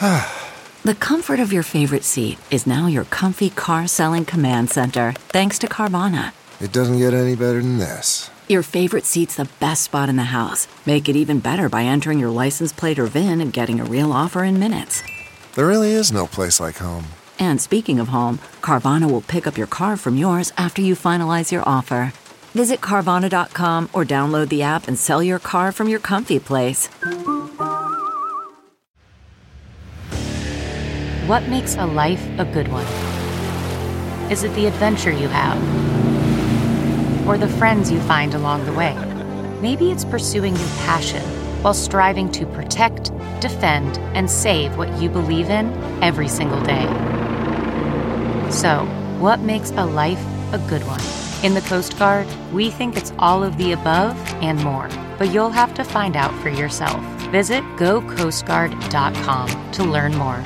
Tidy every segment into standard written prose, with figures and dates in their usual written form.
The comfort of your favorite seat is now your comfy car selling command center, thanks to Carvana. It doesn't get any better than this. Your favorite seat's the best spot in the house. Make it even better by entering your license plate or VIN and getting a real offer in minutes. There really is no place like home. And speaking of home, Carvana will pick up your car from yours after you finalize your offer. Visit Carvana.com or download the app and sell your car from your comfy place. What makes a life a good one? Is it the adventure you have? Or the friends you find along the way? Maybe it's pursuing your passion while striving to protect, defend, and save what you believe in every single day. So, what makes a life a good one? In the Coast Guard, we think it's all of the above and more, but you'll have to find out for yourself. Visit gocoastguard.com to learn more.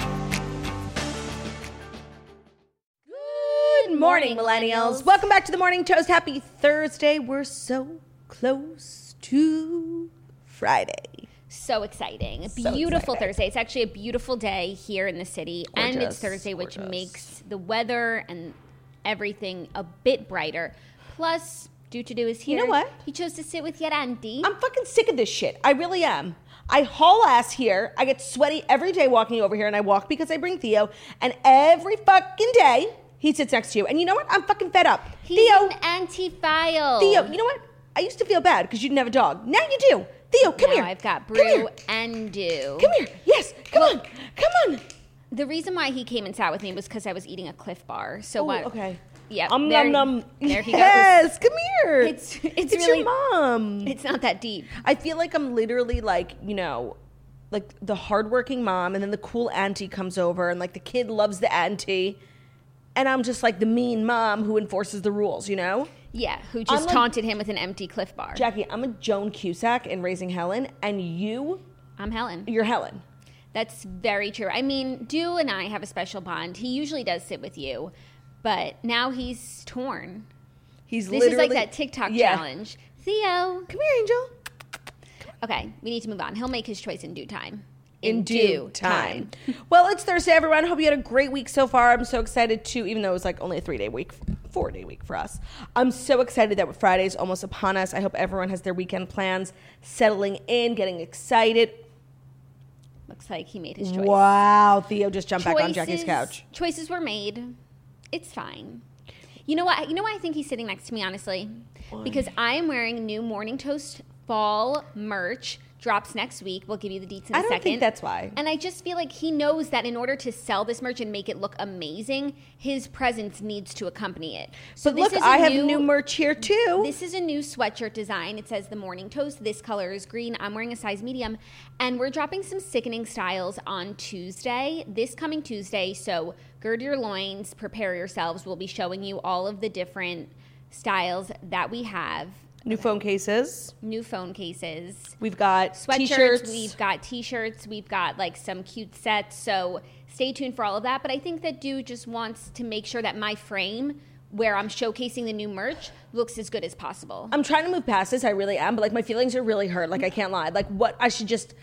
Good morning, millennials. Welcome back to the Morning Toast. Happy Thursday. We're so close to Friday. So exciting. So Beautiful exciting. Thursday. It's actually a beautiful day here in the city. And it's Thursday, which makes the weather and everything a bit brighter. Plus, Do is here. You know what? He chose to sit with your auntie. I'm fucking sick of this shit. I really am. I haul ass here. I get sweaty every day walking over here, and I walk because I bring Theo. And every fucking day, he sits next to you. And you know what? I'm fucking fed up. He's Theo, an anti-file. Theo, you know what? I used to feel bad because you didn't have a dog. Now you do. Theo, come now here. I've got Come here. Brew and Do. Come here. Yes. Come on. Come on. The reason why he came and sat with me was because I was eating a Cliff Bar. So what? Okay. Yeah. Nom there, nom. There he goes. Yes. Come here. It's your really mom. It's not that deep. I feel like I'm literally like, you know, like the hardworking mom, and then the cool auntie comes over, and like the kid loves the auntie, and I'm just like the mean mom who enforces the rules, you know? Yeah, who just taunted him with an empty Cliff Bar. Jackie, I'm a Joan Cusack in Raising Helen, and I'm Helen. you're Helen. That's very true. I mean, Do and I have a special bond. He usually does sit with you, but now he's torn. This This is like that TikTok challenge. Theo. Come here, Angel. Okay, we need to move on. He'll make his choice in due time. In due time. Well, it's Thursday, everyone. Hope you had a great week so far. I'm so excited to, even though it was like only a 4-day week for us. I'm so excited that Friday's almost upon us. I hope everyone has their weekend plans settling in, getting excited. Looks like he made his choice. Wow, Theo just jumped back on Jackie's couch. Choices were made. It's fine. You know what? You know why I think he's sitting next to me, honestly? Why? Because I am wearing new Morning Toast fall merch. Drops next week. We'll give you the deets in a second. I don't think that's why. And I just feel like he knows that in order to sell this merch and make it look amazing, his presence needs to accompany it. So But look, I have new merch here too. This is a new sweatshirt design. It says the Morning Toast. This color is green. I'm wearing a size medium. And we're dropping some sickening styles on Tuesday, this coming Tuesday. So gird your loins, prepare yourselves. We'll be showing you all of the different styles that we have. New phone cases. New phone cases. We've got Sweatshirts. t-shirts. We've got t-shirts. We've got like some cute sets. So stay tuned for all of that. But I think that Dude just wants to make sure that my frame, where I'm showcasing the new merch, looks as good as possible. I'm trying to move past this. I really am. But like my feelings are really hurt. Like I can't lie. Like what? I should just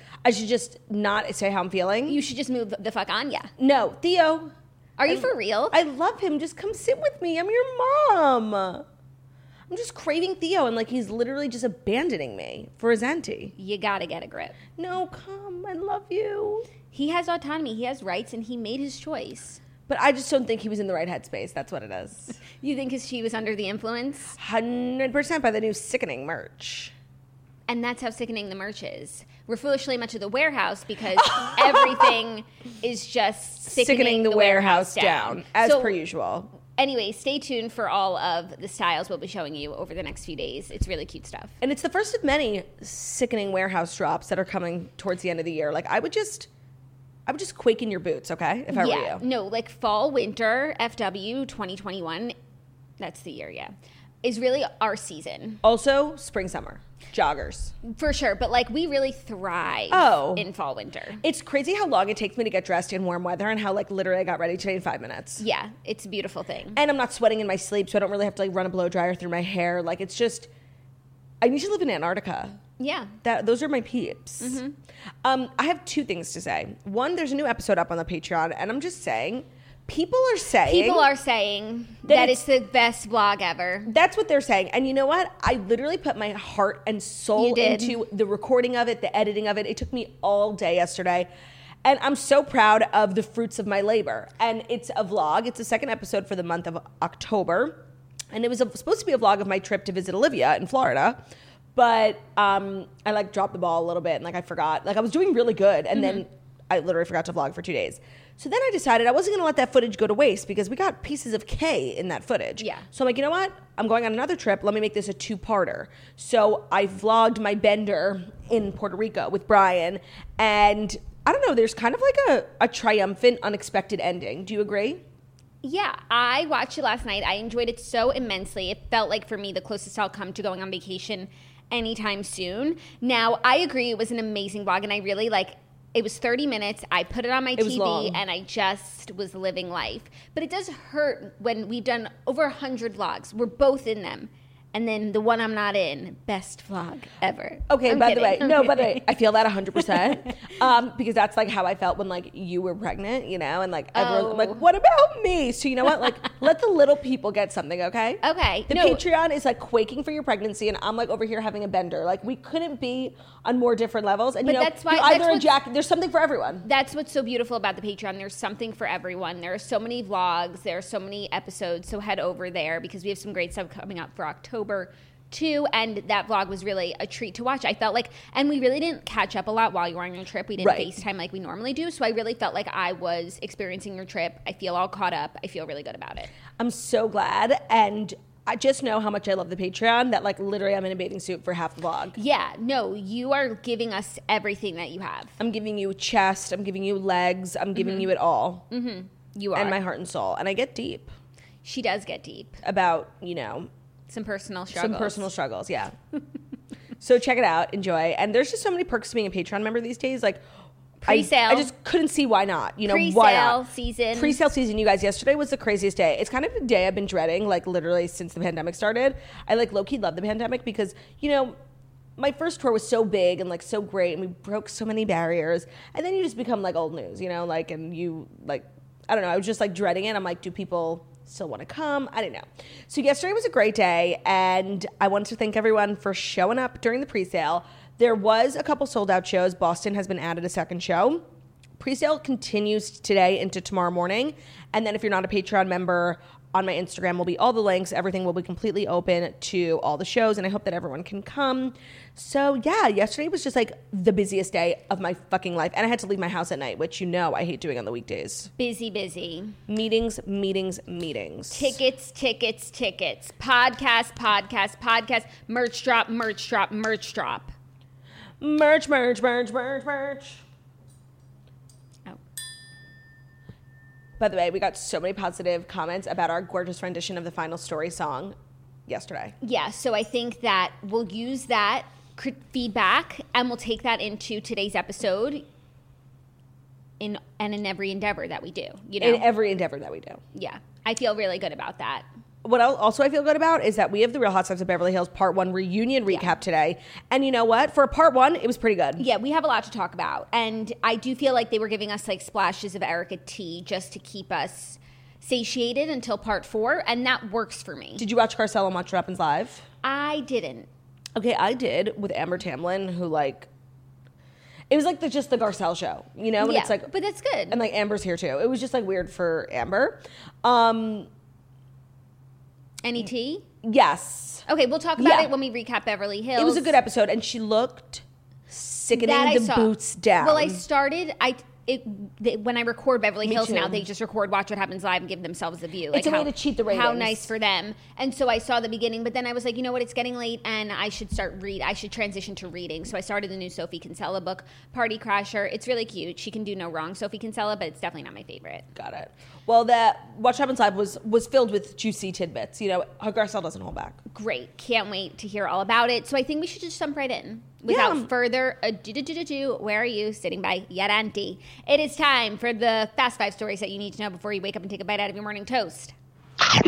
not say how I'm feeling. You should just move the fuck on, yeah. No, Theo. Are you for real? I love him. Just come sit with me. I'm your mom. I'm just craving Theo, and like he's literally just abandoning me for his auntie. You gotta get a grip. No, come. I love you. He has autonomy. He has rights, and he made his choice. But I just don't think he was in the right headspace. That's what it is. You think because she was under the influence? 100% by the new sickening merch. And that's how sickening the merch is. We're foolishly much of the warehouse because everything is just sickening the warehouse down. As per usual. Anyway, stay tuned for all of the styles we'll be showing you over the next few days. It's really cute stuff. And it's the first of many sickening warehouse drops that are coming towards the end of the year. Like I would just quake in your boots, okay? If I were you. No, like fall, winter, FW 2021, that's the year, yeah, is really our season. Also, spring, summer, joggers. For sure, but like we really thrive in fall, winter. It's crazy how long it takes me to get dressed in warm weather and how like literally I got ready today in 5 minutes. Yeah, it's a beautiful thing. And I'm not sweating in my sleep, so I don't really have to like run a blow dryer through my hair. Like it's just, I need to live in Antarctica. Yeah. Those are my peeps. I have two things to say. One, there's a new episode up on the Patreon, and I'm just saying, people are saying that it's the best vlog ever. That's what they're saying. And you know what? I literally put my heart and soul into the recording of it, the editing of it. It took me all day yesterday. And I'm so proud of the fruits of my labor. And it's a vlog. It's the second episode for the month of October. And it was supposed to be a vlog of my trip to visit Olivia in Florida. But I like dropped the ball a little bit and like I forgot. Like I was doing really good. And then I literally forgot to vlog for 2 days. So then I decided I wasn't going to let that footage go to waste because we got pieces of K in that footage. Yeah. So I'm like, you know what? I'm going on another trip. Let me make this a 2-parter. So I vlogged my bender in Puerto Rico with Brian. And I don't know, there's kind of like a triumphant, unexpected ending. Do you agree? Yeah, I watched it last night. I enjoyed it so immensely. It felt like for me the closest I'll come to going on vacation anytime soon. Now, I agree it was an amazing vlog and I really it was 30 minutes. I put it on my TV and I just was living life. But it does hurt when we've done over 100 vlogs. We're both in them. And then the one I'm not in, best vlog ever. Okay, by the way, I feel that 100%. Because that's like how I felt when like you were pregnant, you know, and like everyone like, what about me? So you know what? Like, let the little people get something, okay? Okay. The Patreon is like quaking for your pregnancy, and I'm like over here having a bender. Like we couldn't be on more different levels. And but you know, that's why there's something for everyone. That's what's so beautiful about the Patreon. There's something for everyone. There are so many vlogs. There are so many episodes. So head over there because we have some great stuff coming up for October too, and that vlog was really a treat to watch. I felt like, and we really didn't catch up a lot while you were on your trip. We didn't FaceTime like we normally do, so I really felt like I was experiencing your trip. I feel all caught up. I feel really good about it. I'm so glad, and I just know how much I love the Patreon that like literally I'm in a bathing suit for half the vlog. Yeah, no, you are giving us everything that you have. I'm giving you chest, I'm giving you legs, I'm giving you it all. You are. And my heart and soul. And I get deep. She does get deep. About, you know, some personal struggles, yeah. So check it out, enjoy. And there's just so many perks to being a Patreon member these days. Like pre-sale. I just couldn't see why not. You know, why not? Pre-sale season, you guys. Yesterday was the craziest day. It's kind of a day I've been dreading, like literally since the pandemic started. I like low-key love the pandemic because, you know, my first tour was so big and like so great and we broke so many barriers. And then you just become like old news, you know, like, and you like, I don't know, I was just like dreading it. I'm like, do people still want to come? I didn't know. So yesterday was a great day and I wanted to thank everyone for showing up during the pre-sale. There was a couple sold out shows. Boston has been added a second show. Pre-sale continues today into tomorrow morning. And then if you're not a Patreon member, on my Instagram will be all the links. Everything will be completely open to all the shows, and I hope that everyone can come. So yeah, yesterday was just like the busiest day of my fucking life, and I had to leave my house at night, which you know I hate doing on the weekdays. Busy. Meetings. Tickets. Podcast. Merch drop. Merch. Oh. By the way, we got so many positive comments about our gorgeous rendition of the Final Story song yesterday. Yeah, so I think that we'll use that feedback and we'll take that into today's episode in every endeavor that we do. You know? In every endeavor that we do. Yeah, I feel really good about that. What also I feel good about is that we have the Real Housewives of Beverly Hills Part 1 reunion recap today. And you know what? For Part 1, it was pretty good. Yeah, we have a lot to talk about. And I do feel like they were giving us like splashes of Erica T just to keep us satiated until Part 4. And that works for me. Did you watch Garcelle on Watch What Happens Live? I didn't. Okay, I did with Amber Tamlin, who like... It was like just the Garcelle show, you know? And it's like, but that's good. And like Amber's here too. It was just like weird for Amber. Any tea? Yes. Okay, we'll talk about it when we recap Beverly Hills. It was a good episode, and she looked sickening the boots down. Well, when I record Beverly Hills too. now, they just record Watch What Happens Live and give themselves a view. It's a way to cheat the ratings. How nice for them. And so I saw the beginning, but then I was like, you know what, it's getting late and I should transition to reading. So I started the new Sophie Kinsella book, Party Crasher. It's really cute. She can do no wrong, Sophie Kinsella, but it's definitely not my favorite. Got it. Well, that Watch What Happens Live was filled with juicy tidbits. You know, Garcelle doesn't hold back. Great. Can't wait to hear all about it. So I think we should just jump right in. Without further ado, where are you? Sitting by Yaranti. It is time for the Fast 5 stories that you need to know before you wake up and take a bite out of your morning toast.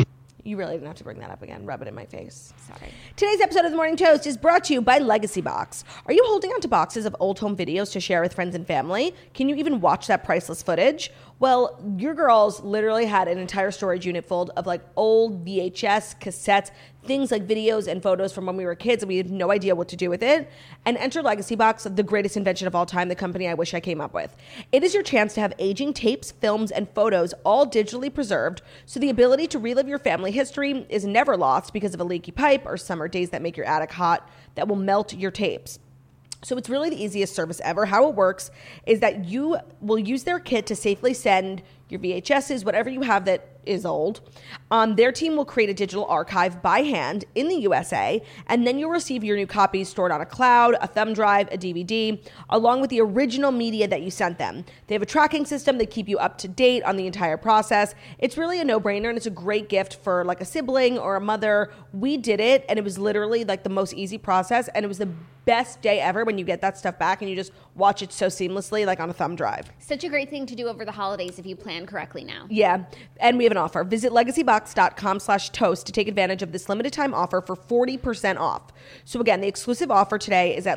You really didn't have to bring that up again. Rub it in my face. Sorry. Today's episode of The Morning Toast is brought to you by Legacy Box. Are you holding onto boxes of old home videos to share with friends and family? Can you even watch that priceless footage? Well, your girls literally had an entire storage unit full of like old VHS, cassettes, things like videos and photos from when we were kids, and we had no idea what to do with it. And enter Legacy Box, the greatest invention of all time, the company I wish I came up with. It is your chance to have aging tapes, films, and photos all digitally preserved, so the ability to relive your family history is never lost because of a leaky pipe or summer days that make your attic hot that will melt your tapes. So it's really the easiest service ever. How it works is that you will use their kit to safely send your VHSs, whatever you have that is old. Their team will create a digital archive by hand in the USA, and then you'll receive your new copies stored on a cloud, a thumb drive, a DVD, along with the original media that you sent them. They have a tracking system that keep you up to date on the entire process. It's really a no-brainer, and it's a great gift for like a sibling or a mother. We did it, and it was literally like the most easy process, and it was the best day ever when you get that stuff back and you just watch it so seamlessly, like on a thumb drive. Such a great thing to do over the holidays if you plan correctly now. Yeah, and we have an offer. Visit legacybox.com/toast to take advantage of this limited time offer for 40% off. So again, the exclusive offer today is at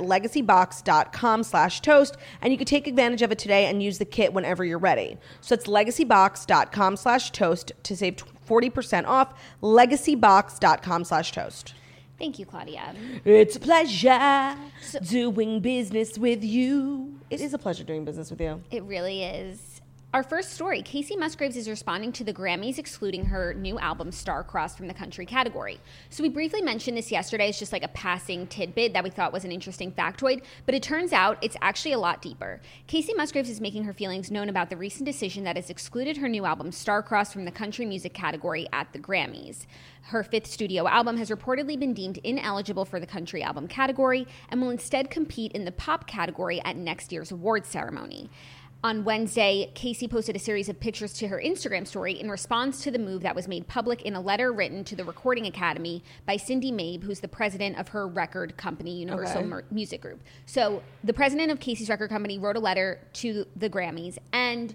legacybox.com/toast, and you can take advantage of it today and use the kit whenever you're ready. So it's legacybox.com/toast to save 40% off. Legacybox.com/toast. Thank you, Claudia. It's a pleasure doing business with you. It is a pleasure doing business with you. It really is. Our first story, Kacey Musgraves is responding to the Grammys excluding her new album Star-Crossed from the country category. So we briefly mentioned this yesterday as just like a passing tidbit that we thought was an interesting factoid, but it turns out it's actually a lot deeper. Kacey Musgraves is making her feelings known about the recent decision that has excluded her new album Star-Crossed from the country music category at the Grammys. Her fifth studio album has reportedly been deemed ineligible for the country album category and will instead compete in the pop category at next year's awards ceremony. On Wednesday, Kacey posted a series of pictures to her Instagram story in response to the move that was made public in a letter written to the Recording Academy by Cindy Mabe, who's the president of her record company, Universal Music Group. So the president of Kacey's record company wrote a letter to the Grammys, and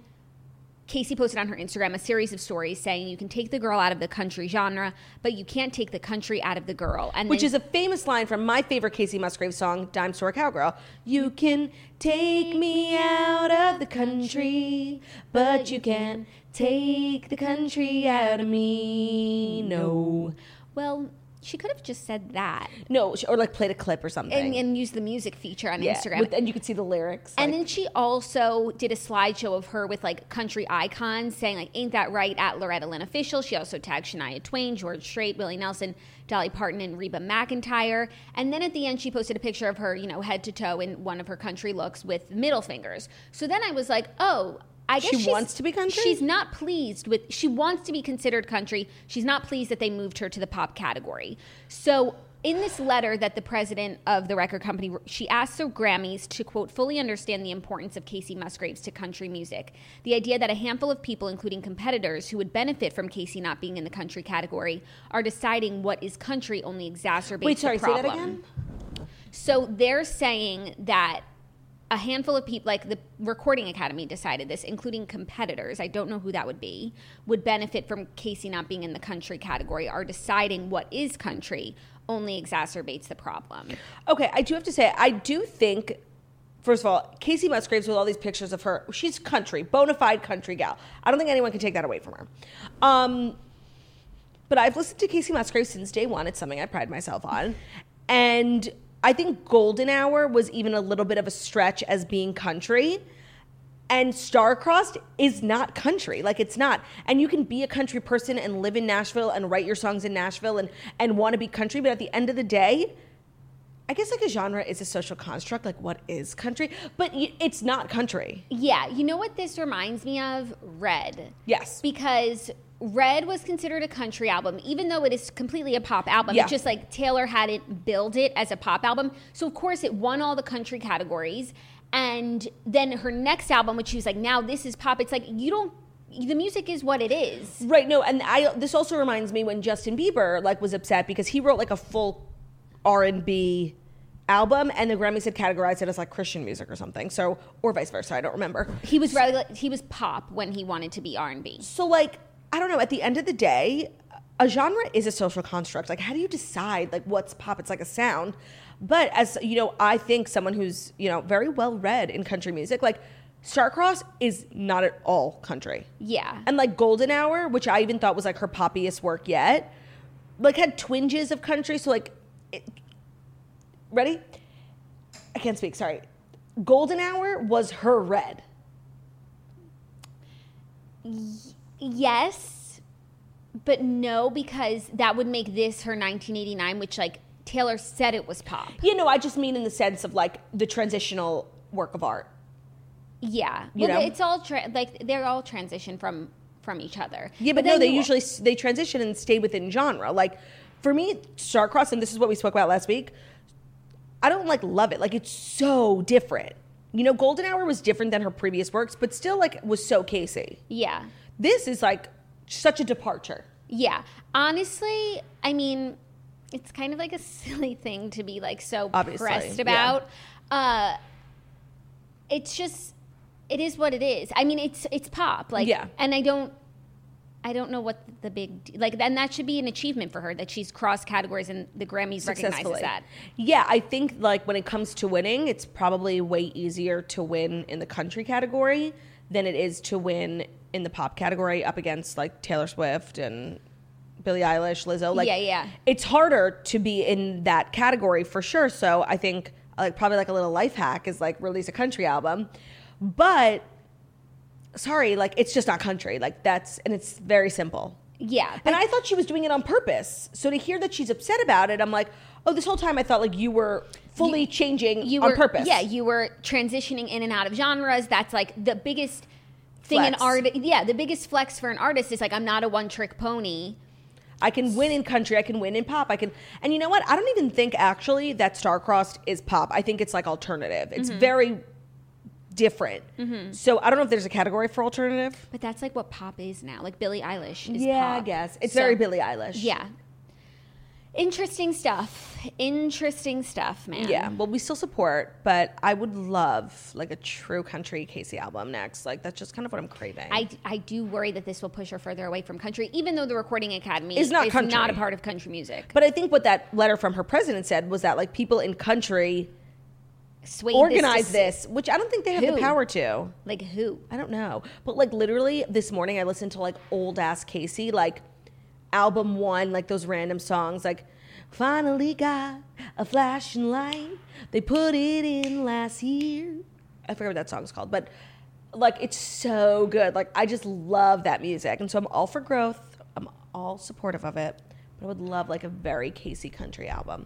Kacey posted on her Instagram a series of stories saying you can take the girl out of the country genre, but you can't take the country out of the girl. And which is a famous line from my favorite Kacey Musgraves song, Dime Store Cowgirl. You can take me out of the country, but you can't take the country out of me. No. Well, she could have just said that. No, or like played a clip or something. And used the music feature on Instagram. And you could see the lyrics. And then she also did a slideshow of her with like country icons saying like, ain't that right, at Loretta Lynn Official. She also tagged Shania Twain, George Strait, Willie Nelson, Dolly Parton, and Reba McEntire. And then at the end, she posted a picture of her, head to toe in one of her country looks with middle fingers. So then I was like, oh, I guess she wants to be country? She's not pleased with, she wants to be considered country. She's not pleased that they moved her to the pop category. So in this letter that the president of the record company, she asked the Grammys to, quote, fully understand the importance of Kacey Musgraves to country music. The idea that a handful of people, including competitors who would benefit from Kacey not being in the country category, are deciding what is country only exacerbates the problem. Say that again? So they're saying that a handful of people, like the Recording Academy decided this, including competitors, I don't know who that would be, would benefit from Kacey not being in the country category, are deciding what is country only exacerbates the problem. Okay, I do have to say, I do think, first of all, Kacey Musgraves with all these pictures of her, she's country, bona fide country gal. I don't think anyone can take that away from her. But I've listened to Kacey Musgraves since day one. It's something I pride myself on. And I think Golden Hour was even a little bit of a stretch as being country. And Star-Crossed is not country. Like, it's not. And you can be a country person and live in Nashville and write your songs in Nashville and want to be country. But at the end of the day, I guess like a genre is a social construct. Like, what is country? But it's not country. Yeah. You know what this reminds me of? Red. Yes. Because Red was considered a country album, even though it is completely a pop album. Yeah. It's just like Taylor hadn't billed it as a pop album. So, of course, it won all the country categories. And then her next album, which she was like, now this is pop. It's like, the music is what it is. Right. No. And this also reminds me when Justin Bieber was upset because he wrote like a full R&B album and the Grammys had categorized it as like Christian music or something. So, or vice versa. I don't remember. He was he was pop when he wanted to be R&B. So like, I don't know. At the end of the day, a genre is a social construct. Like, how do you decide like what's pop? It's like a sound. But as you know, I think someone who's, you know, very well read in country music, like Starcross is not at all country. Yeah. And like Golden Hour, which I even thought was like her poppiest work yet, like had twinges of country. So like, ready? I can't speak. Sorry. Golden Hour was her red. Yes, but no, because that would make this her 1989, which like Taylor said it was pop. You know, I just mean in the sense of like the transitional work of art. Yeah, You know? it's all like they're all transition from each other. Yeah, but then no, they you- usually they transition and stay within genre. Like for me, Starcross, and this is what we spoke about last week. I don't like love it. Like it's so different. You know, Golden Hour was different than her previous works, but still like was so Casey. Yeah, This is like such a departure. yeah. Honestly, I mean, it's kind of like a silly thing to be like so Obviously, pressed yeah. about. It's just, it is what it is. I mean, it's pop. Like, Yeah. And I don't know what the big like, and that should be an achievement for her that she's crossed categories and the Grammys recognizes Successfully. that. Yeah, I think like when it comes to winning, it's probably way easier to win in the country category than it is to win in the pop category up against like Taylor Swift and Billie Eilish, Lizzo. Like, Yeah. It's harder to be in that category for sure. So I think like probably like a little life hack is like release a country album, but sorry, like it's just not country. Like and it's very simple. Yeah, And I thought she was doing it on purpose. So to hear that she's upset about it, I'm like, oh, this whole time I thought like you were fully changing you on were purpose. Yeah, you were transitioning in and out of genres. That's like the biggest thing in Flex. art. Yeah, the biggest flex for an artist is like, I'm not a one-trick pony. I can win in country. I can win in pop. And you know what? I don't even think actually that Starcrossed is pop. I think it's like alternative. It's very different. So I don't know if there's a category for alternative. But that's like what pop is now. Like Billie Eilish is Yeah, pop. I guess. It's So- very Billie Eilish. Yeah. Interesting stuff. Interesting stuff, man. Yeah, well, we still support, but I would love like a true country Casey album next. Like that's just kind of what I'm craving. I do worry that this will push her further away from country, even though the Recording Academy Is not country. not a part of country music. But I think what that letter from her president said was that like people in country Swayed organize to- this, which I don't think they have the Who? power to. Like who? I don't know. But like literally this morning I listened to like old ass Casey, like album 1, like those random songs, like finally got a flashing light. They put it in last year. I forget what that song's called, but like it's so good. Like I just love that music. And so I'm all for growth. I'm all supportive of it. But I would love like a very Casey country album.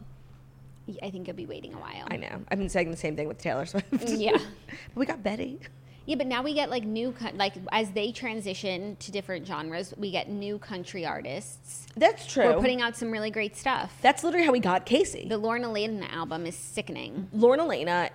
I think you'll be waiting a while. I know. I've been saying the same thing with Taylor Swift. Yeah. But we got Betty. Yeah, but now we get like like as they transition to different genres, we get new country artists. That's true. We're putting out some really great stuff. That's literally how we got Casey. The Lorna Lane album is sickening. Lorna Lena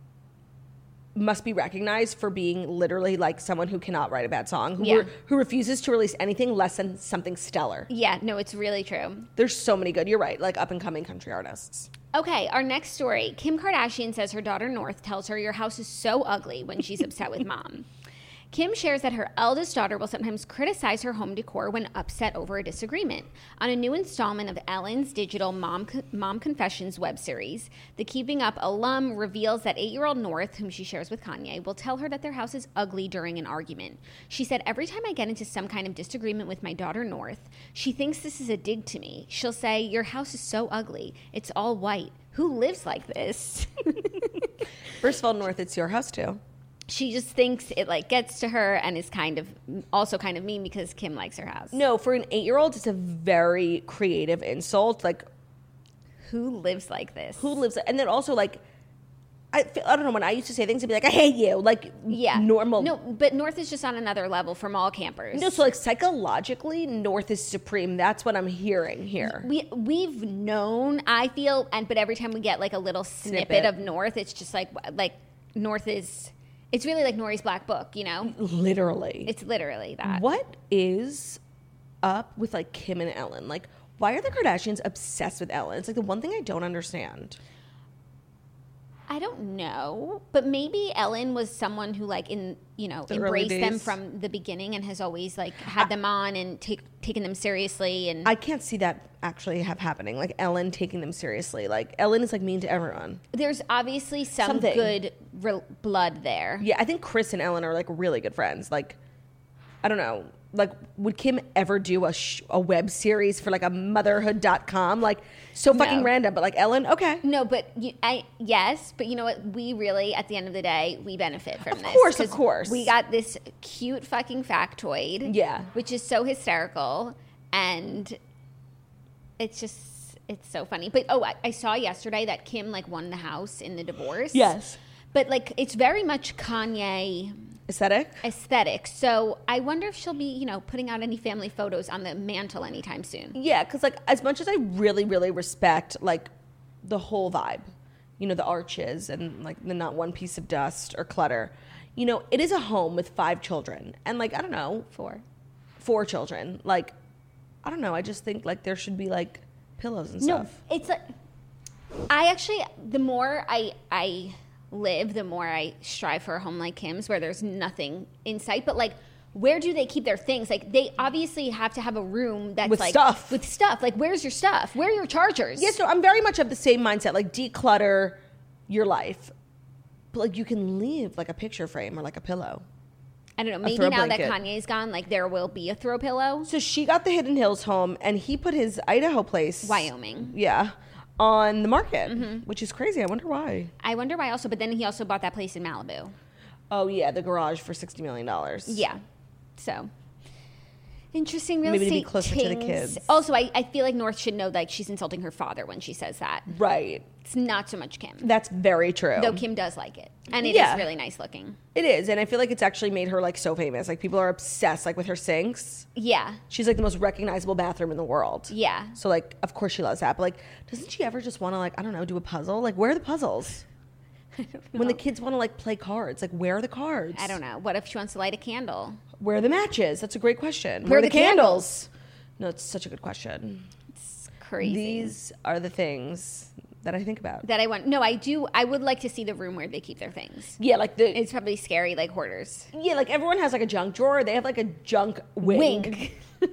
must be recognized for being literally like someone who cannot write a bad song, who refuses to release anything less than something stellar. Yeah, no, it's really true. There's so many good, you're right, like up and coming country artists. Okay, our next story. Kim Kardashian says her daughter North tells her your house is so ugly when she's upset with mom. Kim shares that her eldest daughter will sometimes criticize her home decor when upset over a disagreement. On a new installment of Ellen's digital Mom Confessions web series, the Keeping Up alum reveals that 8-year-old North, whom she shares with Kanye, will tell her that their house is ugly during an argument. She said, every time I get into some kind of disagreement with my daughter North, she thinks this is a dig to me. She'll say, your house is so ugly. It's all white. Who lives like this? First of all, North, it's your house too. She just thinks it like gets to her and is kind of mean because Kim likes her house. No, for an 8-year-old, it's a very creative insult. Like, Who lives like this? who lives? And then also, like, I don't know. When I used to say things, I'd be like, "I hate you," like, Yeah. normal. No, but North is just on another level from all campers. No, so like psychologically, North is supreme. That's what I'm hearing here. We've known, I feel, but every time we get like a little snippet of North, it's just like North is. It's really like Nori's Black Book, you know? Literally. It's literally that. What is up with like Kim and Ellen? Like, why are the Kardashians obsessed with Ellen? It's like the one thing I don't understand. I don't know, but maybe Ellen was someone who embraced them from the beginning and has always had them on and taken them seriously. And I can't see that actually happening. Like Ellen taking them seriously. Like Ellen is mean to everyone. There's obviously something good blood there. Yeah, I think Chris and Ellen are really good friends. Like, I don't know. Like, would Kim ever do a web series for a motherhood.com? Fucking random, but Ellen, okay. No, but yes, but you know what? We really, at the end of the day, we benefit from this. Of course. We got this cute fucking factoid. Yeah. Which is so hysterical. And it's so funny. But, I saw yesterday that Kim, won the house in the divorce. Yes. But, it's very much Kanye aesthetic. So I wonder if she'll be, putting out any family photos on the mantle anytime soon. Yeah, because as much as I really, really respect the whole vibe, the arches and the not one piece of dust or clutter, it is a home with 5 children and I don't know, 4 children. I don't know. I just think there should be pillows and stuff. No, it's I actually, the more I live, the more I strive for a home like Kim's where there's nothing in sight. But where do they keep their things? They obviously have to have a room that's with stuff. With stuff. Where's your stuff? Where are your chargers? Yeah, so I'm very much of the same mindset. Declutter your life. But you can leave a picture frame or a pillow. I don't know. Maybe now that Kanye's gone, there will be a throw pillow. So she got the Hidden Hills home and he put his Idaho place. Wyoming. Yeah. On the market, which is crazy. I wonder why. I wonder why also, but then he also bought that place in Malibu. Oh, yeah, the garage for $60 million. Yeah. So, interesting real Maybe estate to be closer to the kids. Also, I feel like North should know she's insulting her father when she says that. Right. It's not so much Kim. That's very true. Though Kim does like it. And it is really nice looking. It is, and I feel like it's actually made her so famous. People are obsessed with her sinks. Yeah. She's the most recognizable bathroom in the world. Yeah. So of course she loves that. But doesn't she ever just want to I don't know, do a puzzle? Where are the puzzles? When the kids want to play cards, where are the cards? I don't know. What if she wants to light a candle? Where are the matches? That's a great question. Where are the candles? No, it's such a good question. It's crazy. These are the things that I think about. That I want. No, I do. I would like to see the room where they keep their things. Yeah, it's probably scary, hoarders. Yeah, everyone has a junk drawer. They have a junk wing.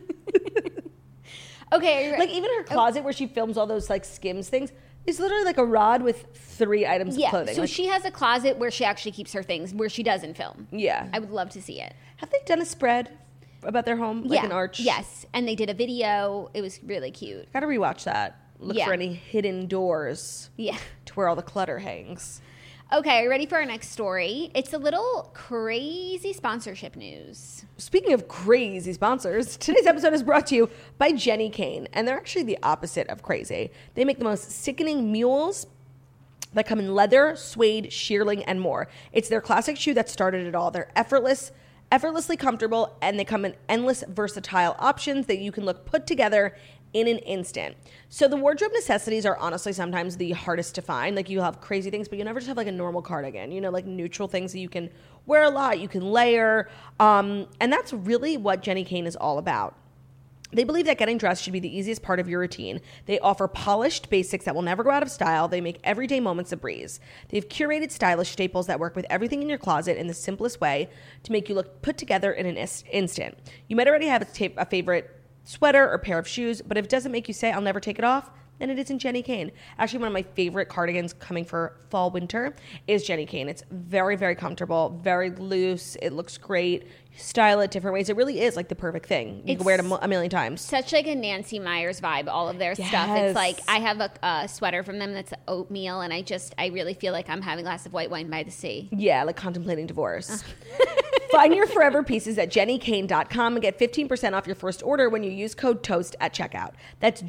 Okay. Even her closet where she films all those Skims things is literally a rod with 3 items of clothing. So she has a closet where she actually keeps her things, where she doesn't film. Yeah. I would love to see it. Have they done a spread about their home? An arch? Yes. And they did a video. It was really cute. Gotta rewatch that. Look for any hidden doors. Yeah. To where all the clutter hangs. Okay, are you ready for our next story? It's a little crazy sponsorship news. Speaking of crazy sponsors, today's episode is brought to you by Jenni Kayne, and they're actually the opposite of crazy. They make the most sickening mules that come in leather, suede, shearling, and more. It's their classic shoe that started it all. They're effortlessly comfortable, and they come in endless versatile options that you can look put together in an instant. So the wardrobe necessities are honestly sometimes the hardest to find. You have crazy things, but you never just have a normal cardigan, neutral things that you can wear a lot, you can layer. And that's really what Jenni Kayne is all about. They believe that getting dressed should be the easiest part of your routine. They offer polished basics that will never go out of style. They make everyday moments a breeze. They've curated stylish staples that work with everything in your closet in the simplest way to make you look put together in an instant. You might already have a favorite sweater or pair of shoes, but if it doesn't make you say, I'll never take it off, then it isn't Jenni Kayne. Actually, one of my favorite cardigans coming for fall, winter is Jenni Kayne. It's very, very comfortable, very loose. It looks great. You style it different ways. It really is the perfect thing. You can wear it a million times. Such a Nancy Meyers vibe, all of their stuff. It's I have a sweater from them that's oatmeal, and I really feel like I'm having a glass of white wine by the sea. Yeah, contemplating divorce. Find your forever pieces at JenniKayne.com and get 15% off your first order when you use code TOAST at checkout. That's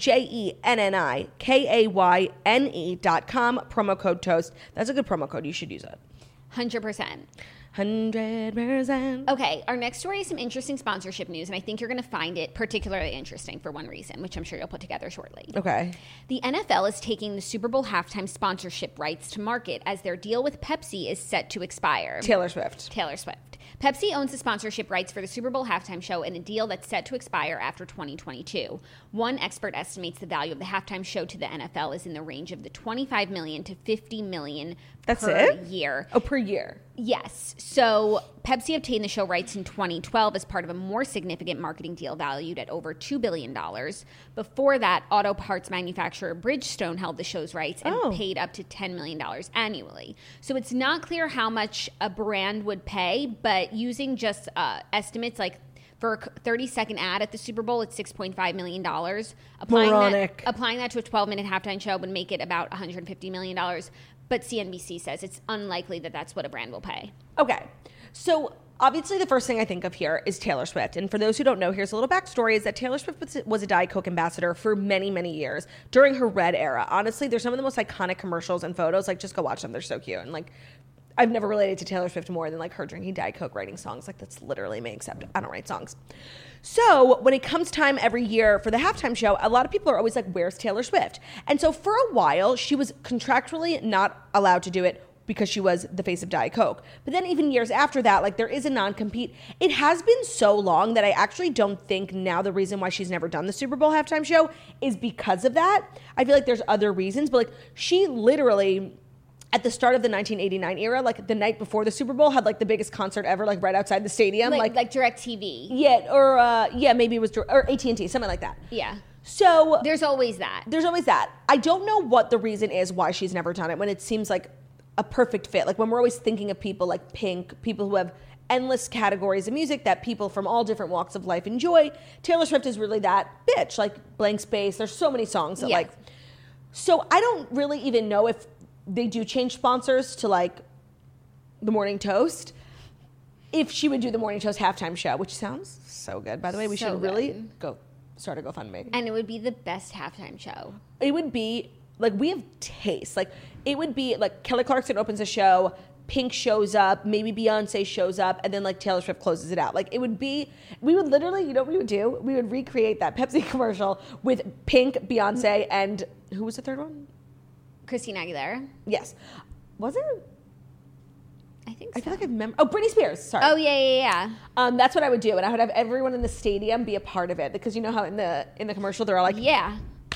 JenniKayne.com, promo code TOAST. That's a good promo code. You should use it. 100%. 100%. Okay, our next story is some interesting sponsorship news, and I think you're going to find it particularly interesting for one reason, which I'm sure you'll put together shortly. Okay. The NFL is taking the Super Bowl halftime sponsorship rights to market as their deal with Pepsi is set to expire. Taylor Swift. Pepsi owns the sponsorship rights for the Super Bowl halftime show in a deal that's set to expire after 2022. One expert estimates the value of the halftime show to the NFL is in the range of the $25 million to $50 million That's per it? year. Oh, per year. Yes. So Pepsi obtained the show rights in 2012 as part of a more significant marketing deal valued at over $2 billion. Before that, auto parts manufacturer Bridgestone held the show's rights and paid up to $10 million annually. So it's not clear how much a brand would pay, but using just estimates like for a 30-second ad at the Super Bowl, it's $6.5 million. Moronic. Applying that to a 12-minute halftime show would make it about $150 million. But CNBC says it's unlikely that that's what a brand will pay. Okay. So obviously the first thing I think of here is Taylor Swift. And for those who don't know, here's a little backstory is that Taylor Swift was a Diet Coke ambassador for many, many years during her Red era. Honestly, there's some of the most iconic commercials and photos. Like, just go watch them. They're so cute. And like, I've never related to Taylor Swift more than like her drinking Diet Coke, writing songs. Like, that's literally me, except I don't write songs. So when it comes time every year for the halftime show, a lot of people are always like, where's Taylor Swift? And so for a while, she was contractually not allowed to do it because she was the face of Diet Coke. But then even years after that, like, there is a non-compete. It has been so long that I actually don't think now the reason why she's never done the Super Bowl halftime show is because of that. I feel like there's other reasons, but like, she literally, at the start of the 1989 era, like the night before the Super Bowl, had like the biggest concert ever, like right outside the stadium. Like DirecTV. Yeah, or maybe it was, or AT&T, something like that. Yeah. So There's always that. I don't know what the reason is why she's never done it when it seems like a perfect fit. Like, when we're always thinking of people like Pink, people who have endless categories of music that people from all different walks of life enjoy, Taylor Swift is really that bitch. Like Blank Space, there's so many songs that like, so I don't really even know if they do change sponsors to like the Morning Toast, if she would do the Morning Toast halftime show, which sounds so good. By the way, we should really go start a GoFundMe. And it would be the best halftime show. It would be like, we have taste. Like, it would be like Kelly Clarkson opens a show, Pink shows up, maybe Beyonce shows up, and then like Taylor Swift closes it out. Like, it would be, we would literally, you know what we would do? We would recreate that Pepsi commercial with Pink, Beyonce, and who was the third one? Christina Aguilera. Yes. Was it? I think so. I feel like I remember. Oh, Britney Spears. Sorry. Oh, yeah. That's what I would do, and I would have everyone in the stadium be a part of it, because you know how in the commercial they're all like, yeah.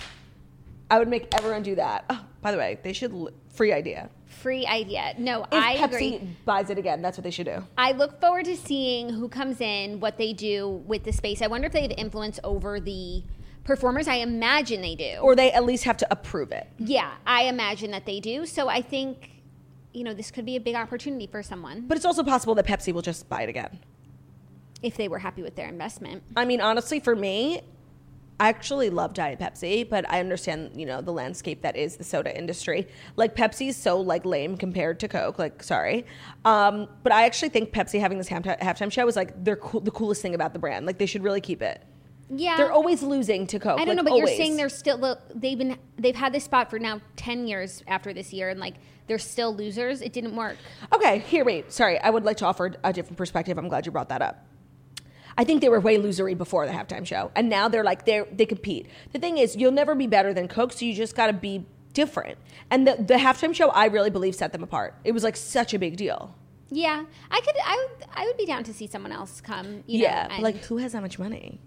I would make everyone do that. Oh, by the way, they should free idea. Free idea. No, If I Pepsi agree. buys it again, that's what they should do. I look forward to seeing who comes in, what they do with the space. I wonder if they have influence over the performers. I imagine they do. Or they at least have to approve it. Yeah, I imagine that they do. So I think, this could be a big opportunity for someone. But it's also possible that Pepsi will just buy it again. If they were happy with their investment. I mean, honestly, for me, I actually love Diet Pepsi, but I understand, the landscape that is the soda industry. Like, Pepsi is so, like, lame compared to Coke. Like, sorry. But I actually think Pepsi having this halftime show is, like, the coolest thing about the brand. Like, they should really keep it. Yeah. They're always losing to Coke. I don't know, but always. you're saying they're still, they've had this spot for now 10 years after this year, and, like, they're still losers. It didn't work. Okay, wait. Sorry, I would like to offer a different perspective. I'm glad you brought that up. I think they were way losery before the halftime show, and now they're like, they compete. The thing is, you'll never be better than Coke, so you just got to be different. And the halftime show, I really believe, set them apart. It was like such a big deal. Yeah, I would be down to see someone else come. But like, who has that much money?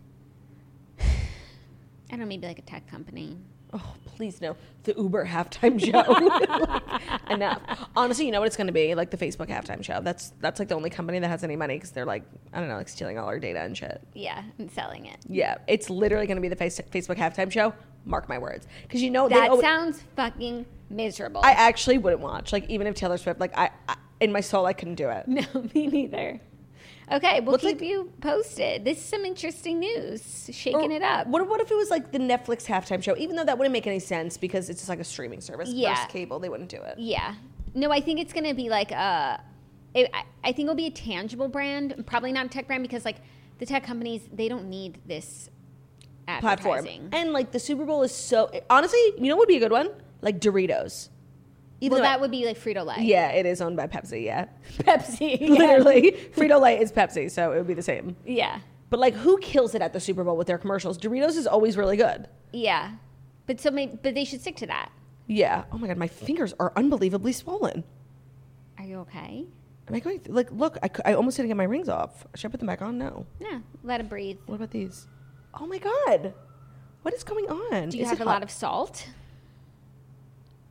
I don't know, maybe like a tech company. Oh, please no. The Uber halftime show. Like, enough. Honestly, you know what it's going to be? Like the Facebook halftime show. That's like the only company that has any money, because they're like, I don't know, like stealing all our data and shit. Yeah, and selling it. Yeah, it's literally going to be the Facebook halftime show. Mark my words. Because that sounds fucking miserable. I actually wouldn't watch. Like, even if Taylor Swift, like, I in my soul, I couldn't do it. No, me neither. Okay, we'll keep you posted. This is some interesting news. Shaking it up. What if it was like the Netflix halftime show? Even though that wouldn't make any sense because it's just like a streaming service. Yeah. Versus cable, they wouldn't do it. Yeah. No, I think it's going to be like I think it'll be a tangible brand. Probably not a tech brand, because like the tech companies, they don't need this advertising. Platform. And like the Super Bowl is so... Honestly, you know what would be a good one? Like Doritos. Well, that would be like Frito-Lay. Yeah, it is owned by Pepsi, yeah. Pepsi. Yeah. Literally. Frito-Lay is Pepsi, so it would be the same. Yeah. But like, who kills it at the Super Bowl with their commercials? Doritos is always really good. Yeah. But they should stick to that. Yeah. Oh my God, my fingers are unbelievably swollen. Are you okay? Am I going... Like, look, I almost didn't get my rings off. Should I put them back on? No. No. Let it breathe. What about these? Oh my God. What is going on? Do you have a lot of salt?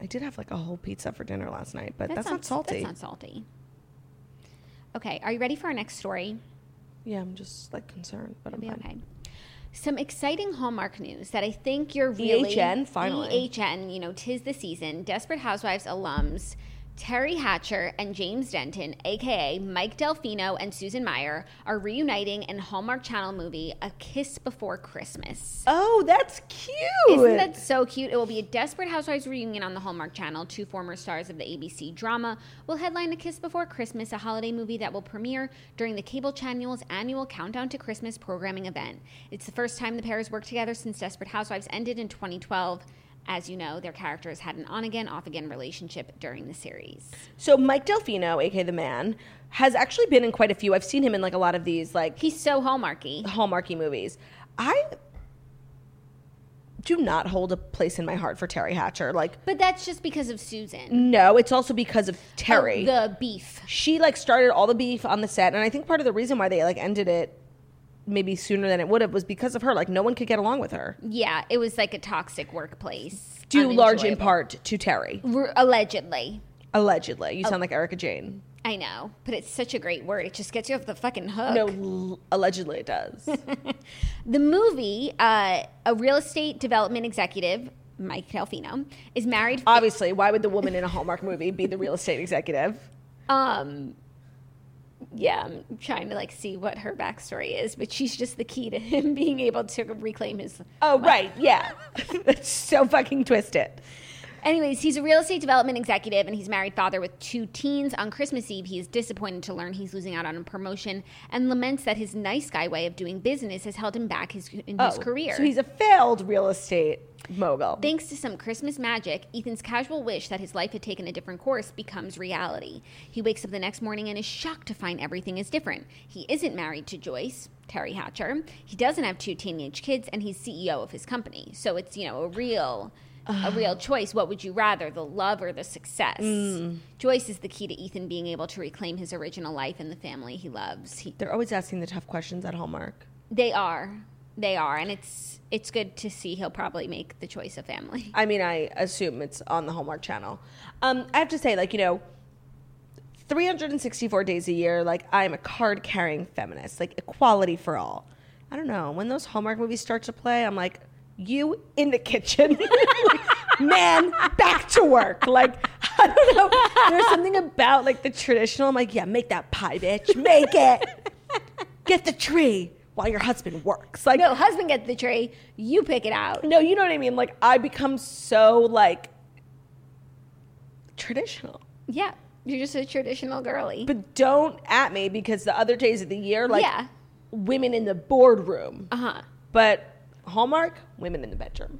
I did have like a whole pizza for dinner last night, but that's not salty. That's not salty. Okay, are you ready for our next story? Yeah, I'm just like concerned, but I'm fine. Okay. Some exciting Hallmark news that I think you're really... EHN, finally. EHN, 'tis the season. Desperate Housewives alums Terry Hatcher and James Denton, a.k.a. Mike Delfino and Susan Meyer, are reuniting in Hallmark Channel movie A Kiss Before Christmas. Oh, that's cute. Isn't that so cute? It will be a Desperate Housewives reunion on the Hallmark Channel. 2 former stars of the ABC drama will headline A Kiss Before Christmas, a holiday movie that will premiere during the cable channel's annual Countdown to Christmas programming event. It's the first time the pair has worked together since Desperate Housewives ended in 2012. As you know, their characters had an on-again, off-again relationship during the series. So Mike Delfino, a.k.a. The Man, has actually been in quite a few. I've seen him in like a lot of these like... He's so Hallmarky. Hallmarky movies. I do not hold a place in my heart for Terry Hatcher. But that's just because of Susan. No, it's also because of Terry. Oh, the beef. She like started all the beef on the set, and I think part of the reason why they like ended it maybe sooner than it would have was because of her. Like, no one could get along with her. Yeah, it was like a toxic workplace. Due large in part to Terry. Allegedly. You sound like Erica Jane. I know, but it's such a great word. It just gets you off the fucking hook. No, allegedly it does. The movie, a real estate development executive, Mike Delfino, is married. Obviously, why would the woman in a Hallmark movie be the real estate executive? Yeah, I'm trying to like see what her backstory is, but she's just the key to him being able to reclaim his... Oh, right, yeah. That's so fucking twisted. Anyways, he's a real estate development executive, and he's married father with 2 teens. On Christmas Eve, he is disappointed to learn he's losing out on a promotion and laments that his nice guy way of doing business has held him back in his career. So he's a failed real estate mogul. Thanks to some Christmas magic, Ethan's casual wish that his life had taken a different course becomes reality. He wakes up the next morning and is shocked to find everything is different. He isn't married to Joyce, Terry Hatcher. He doesn't have 2 teenage kids, and he's CEO of his company. So it's, a real choice. What would you rather, the love or the success? Joyce is the key to Ethan being able to reclaim his original life and the family he loves. They're always asking the tough questions at Hallmark. They are, and it's good to see he'll probably make the choice of family. I mean, I assume it's on the Hallmark Channel. I have to say, 364 days a year, I'm a card-carrying feminist, equality for all. I don't know. When those Hallmark movies start to play, I'm like, you in the kitchen. Man, back to work. I don't know. There's something about, the traditional. I'm like, yeah, make that pie, bitch. Make it. Get the tree while your husband works. No, husband gets the tree. You pick it out. No, you know what I mean? I become so, traditional. Yeah. You're just a traditional girly. But don't at me, because the other days of the year, yeah. Women in the boardroom. Uh-huh. But Hallmark, women in the bedroom.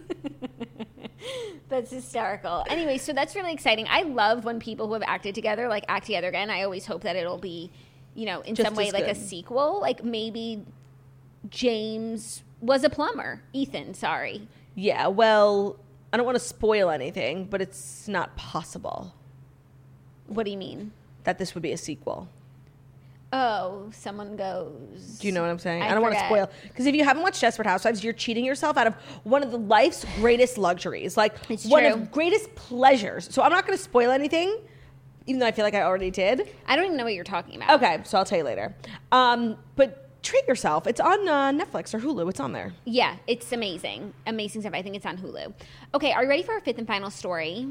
That's hysterical. Anyway, so that's really exciting. I love when people who have acted together, act together again. I always hope that it'll be, in just some way, a sequel. Maybe James was a plumber. Ethan, sorry. Yeah, well, I don't want to spoil anything, but it's not possible. What do you mean? That this would be a sequel. Oh, someone goes. Do you know what I'm saying? I don't want to spoil. Because if you haven't watched Desperate Housewives, you're cheating yourself out of one of the life's greatest luxuries. It's one true. of greatest pleasures. So I'm not going to spoil anything, even though I feel like I already did. I don't even know what you're talking about. Okay, so I'll tell you later. But treat yourself. It's on Netflix or Hulu. It's on there. Yeah, it's amazing. Amazing stuff. I think it's on Hulu. Okay, are you ready for our 5th and final story?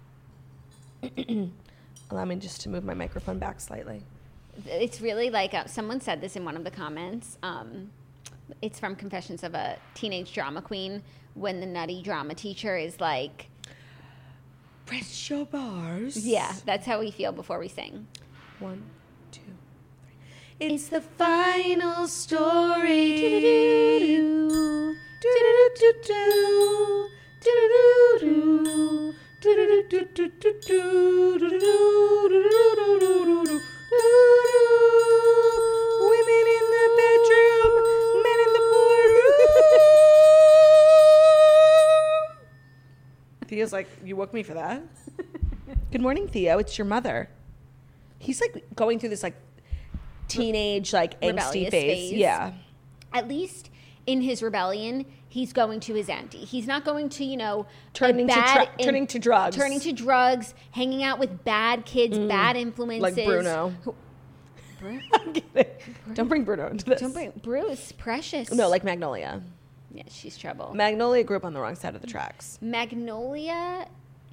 Allow me just to move my microphone back slightly. It's really someone said this in one of the comments. It's from Confessions of a Teenage Drama Queen, when the nutty drama teacher is like, rest your bars. Yeah, that's how we feel before we sing. 1, 2, 3. It's the final story. Do-do-do-do. Do-do-do-do. Do-do-do-do. Women in the bedroom, men in the boardroom. Theo's like, you woke me for that? Good morning, Theo. It's your mother. He's going through this teenage angsty phase. Yeah. At least in his rebellion, he's going to his end. He's not going to, turning to drugs. Turning to drugs, hanging out with bad kids, bad influences. Like Bruno. I'm kidding. Don't bring Bruno into this. Don't bring Bruce, precious. No, like Magnolia. Yeah, she's trouble. Magnolia grew up on the wrong side of the tracks. Magnolia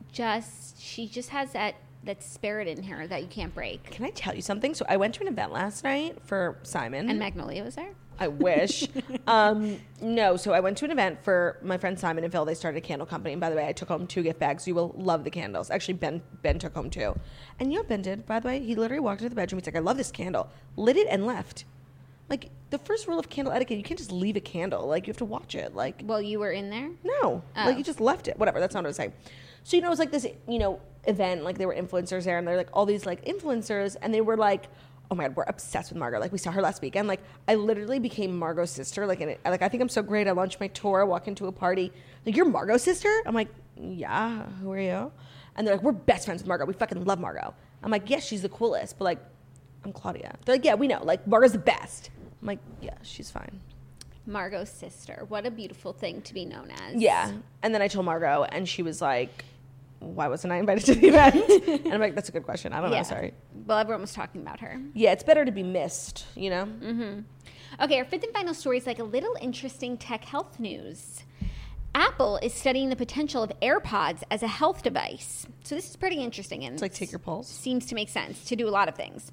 she just has that spirit in her that you can't break. Can I tell you something? So I went to an event last night for Simon. And Magnolia was there? I wish. No, so I went to an event for my friend Simon and Phil. They started a candle company. And by the way, I took home 2 gift bags. You will love the candles. Actually, Ben took home 2. And you know what Ben did, by the way? He literally walked into the bedroom. He's like, I love this candle. Lit it and left. Like, the first rule of candle etiquette, you can't just leave a candle. Like, you have to watch it. Like, well, you were in there? No. Oh. Like, you just left it. Whatever. That's not what I was saying. So, it was like this, event. Like, there were influencers there. And they're like all these, like, influencers. And they were like, oh my God, we're obsessed with Margot. Like, we saw her last weekend. Like, I literally became Margot's sister. Like, I think I'm so great. I launched my tour. I walk into a party. Like, you're Margot's sister? I'm like, yeah. Who are you? And they're like, we're best friends with Margot. We fucking love Margot. I'm like, yes, she's the coolest. But, like, I'm Claudia. They're like, yeah, we know. Like, Margot's the best. I'm like, yeah, she's fine. Margot's sister. What a beautiful thing to be known as. Yeah. And then I told Margot, and she was like, why wasn't I invited to the event? And I'm like, that's a good question. I don't know. Sorry. Well, everyone was talking about her. Yeah, it's better to be missed, Mm-hmm. Okay, our fifth and final story is like a little interesting tech health news. Apple is studying the potential of AirPods as a health device. So this is pretty interesting. And it's like take your pulse. Seems to make sense to do a lot of things.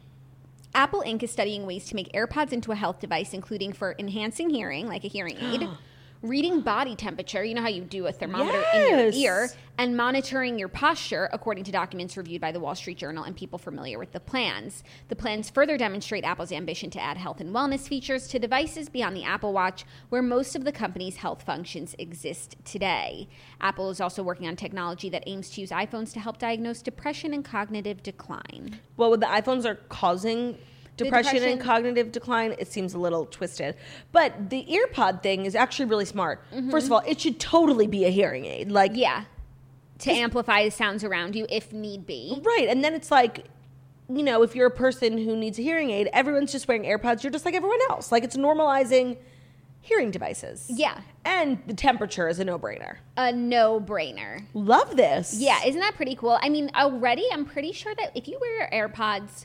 Apple Inc. is studying ways to make AirPods into a health device, including for enhancing hearing, like a hearing aid, reading body temperature, you know how you do a thermometer in your ear, and monitoring your posture, according to documents reviewed by the Wall Street Journal and people familiar with the plans. The plans further demonstrate Apple's ambition to add health and wellness features to devices beyond the Apple Watch, where most of the company's health functions exist today. Apple is also working on technology that aims to use iPhones to help diagnose depression and cognitive decline. Well, when the iPhones are causing depression and cognitive decline, it seems a little twisted. But the EarPod thing is actually really smart. Mm-hmm. First of all, it should totally be a hearing aid. Like, yeah, to amplify the sounds around you if need be. Right, and then it's like, if you're a person who needs a hearing aid, everyone's just wearing AirPods. You're just like everyone else. Like, it's normalizing hearing devices. Yeah. And the temperature is a no-brainer. A no-brainer. Love this. Yeah, isn't that pretty cool? I mean, already I'm pretty sure that if you wear your AirPods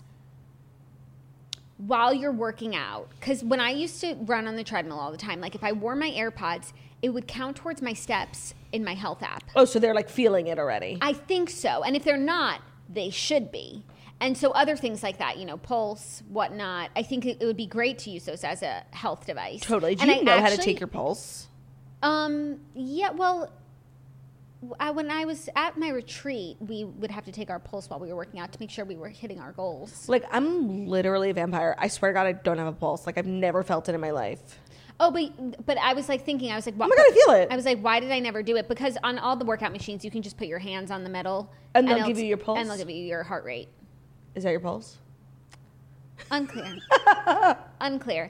while you're working out, because when I used to run on the treadmill all the time, like if I wore my AirPods, it would count towards my steps in my health app. Oh, so they're like feeling it already. I think so. And if they're not, they should be. And so other things like that, pulse, whatnot, I think it would be great to use those as a health device. Totally. Do you know how to take your pulse? Yeah, well, when I was at my retreat, we would have to take our pulse while we were working out to make sure we were hitting our goals. Like, I'm literally a vampire. I swear to God, I don't have a pulse. Like, I've never felt it in my life. Oh, but I was like thinking, I was like, oh my God, I feel it. I was like, why did I never do it? Because on all the workout machines, you can just put your hands on the metal. And they'll give you your pulse? And they'll give you your heart rate. Is that your pulse? Unclear. Unclear.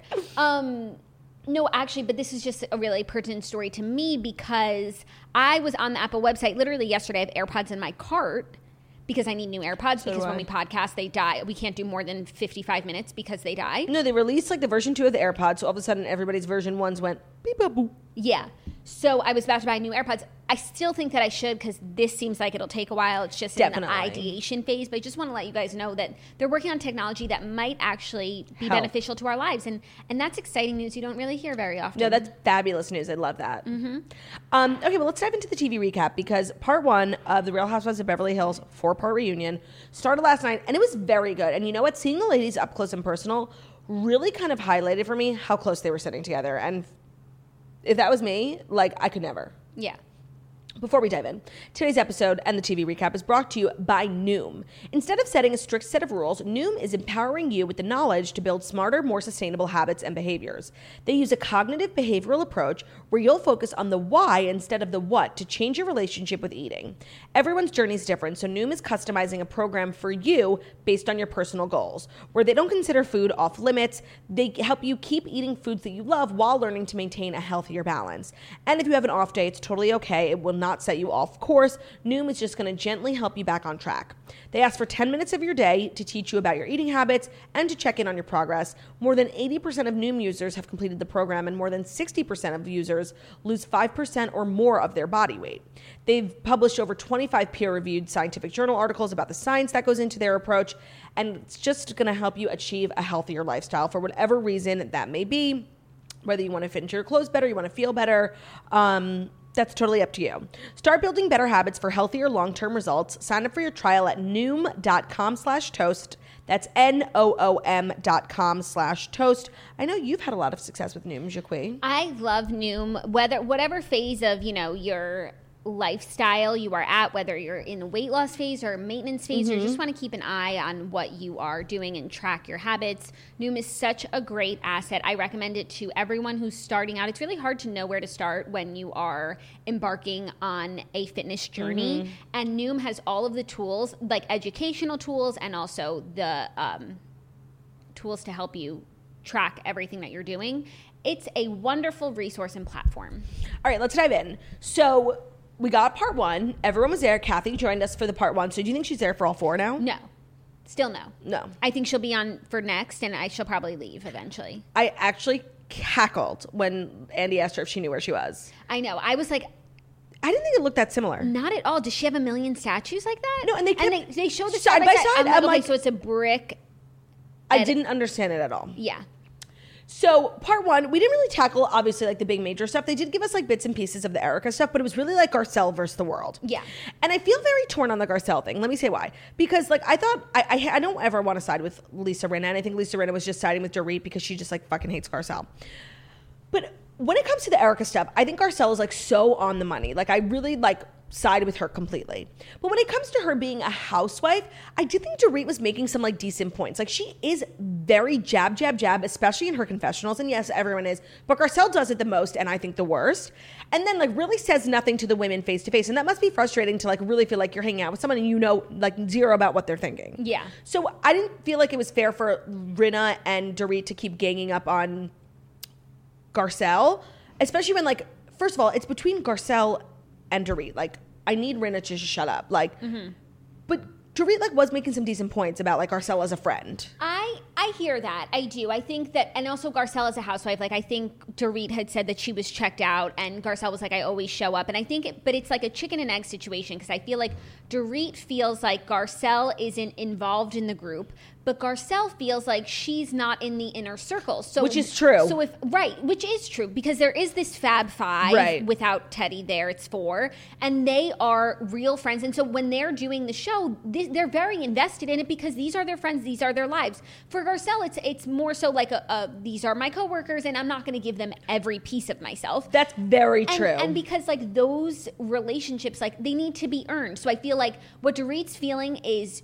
No, actually, but this is just a really pertinent story to me because I was on the Apple website literally yesterday. I have AirPods in my cart because I need new AirPods because when we podcast, they die. We can't do more than 55 minutes because they die. No, they released like the version 2 of the AirPods, so all of a sudden everybody's version 1s went beep, boop, boop. Yeah. So I was about to buy new AirPods. I still think that I should because this seems like it'll take a while. It's just in the ideation phase. But I just want to let you guys know that they're working on technology that might actually be beneficial to our lives. And that's exciting news you don't really hear very often. No, that's fabulous news. I love that. Mm-hmm. Okay, well, let's dive into the TV recap because part 1 of The Real Housewives of Beverly Hills 4-part reunion started last night. And it was very good. And you know what? Seeing the ladies up close and personal really kind of highlighted for me how close they were sitting together. And if that was me, like, I could never. Yeah. Before we dive in, today's episode and the TV recap is brought to you by Noom. Instead of setting a strict set of rules, Noom is empowering you with the knowledge to build smarter, more sustainable habits and behaviors. They use a cognitive behavioral approach where you'll focus on the why instead of the what to change your relationship with eating. Everyone's journey is different, so Noom is customizing a program for you based on your personal goals, where they don't consider food off limits. They help you keep eating foods that you love while learning to maintain a healthier balance. And if you have an off day, it's totally okay. It will not not set you off course. Noom is just going to gently help you back on track. They ask for 10 minutes of your day to teach you about your eating habits and to check in on your progress. More than 80% of Noom users have completed the program, and more than 60% of users lose 5% or more of their body weight. They've published over 25 peer-reviewed scientific journal articles about the science that goes into their approach, and it's just going to help you achieve a healthier lifestyle for whatever reason that may be. Whether you want to fit into your clothes better, you want to feel better, that's totally up to you. Start building better habits for healthier long-term results. Sign up for your trial at Noom.com/toast. That's NOOM.com/toast. I know you've had a lot of success with Noom, Jacquie. I love Noom. Whatever phase of, your lifestyle you are at, whether you're in the weight loss phase or maintenance phase, or just want to keep an eye on what you are doing and track your habits, Noom is such a great asset. I recommend it to everyone who's starting out. It's really hard to know where to start when you are embarking on a fitness journey, and Noom has all of the tools, like educational tools, and also the tools to help you track everything that you're doing. It's a wonderful resource and platform. All right, let's dive in. So we got part 1. Everyone was there. Kathy joined us for the part 1. So do you think she's there for all 4 now? No. Still no. No. I think she'll be on for next, and she'll probably leave eventually. I actually cackled when Andy asked her if she knew where she was. I know. I was like, I didn't think it looked that similar. not at all. Does she have a million statues like that? No, and they show the side by side. I'm I'm like, like, so it's a brick. I didn't understand it at all. Yeah. So part 1, we didn't really tackle, obviously, like the big major stuff. They did give us like bits and pieces of the Erica stuff, but it was really like Garcelle versus the world. Yeah. And I feel very torn on the Garcelle thing. Let me say why. Because like I thought, I don't ever want to side with Lisa Rinna, and I think Lisa Rinna was just siding with Dorit because she just like fucking hates Garcelle. But when it comes to the Erica stuff, I think Garcelle is like so on the money. Like I really like side with her completely. But when it comes to her being a housewife, I did think Dorit was making some like decent points. Like she is very jab, especially in her confessionals. And yes, everyone is. But Garcelle does it the most, and I think the worst. And then like really says nothing to the women face to face. And that must be frustrating to like really feel like you're hanging out with someone and you know like zero about what they're thinking. Yeah. So I didn't feel like it was fair for Rinna and Dorit to keep ganging up on Garcelle, especially when like, first of all, it's between Garcelle and Dorit. Like, I need Rinna to just shut up. Like, but Dorit like was making some decent points about like Garcelle as a friend. I hear that. I do. I think that, and also Garcelle as a housewife, like I think Dorit had said that she was checked out, and Garcelle was like, I always show up. And I think, but it's like a chicken and egg situation, because I feel like Dorit feels like Garcelle isn't involved in the group, but Garcelle feels like she's not in the inner circle. So, which is true. So which is true, because there is this Fab Five, right, without Teddy there, it's 4, and they are real friends. And so when they're doing the show, they're very invested in it because these are their friends, these are their lives. For Garcelle, it's more so like these are my coworkers, and I'm not going to give them every piece of myself. That's very true. And because like those relationships, like they need to be earned. So I feel like what Dorit's feeling is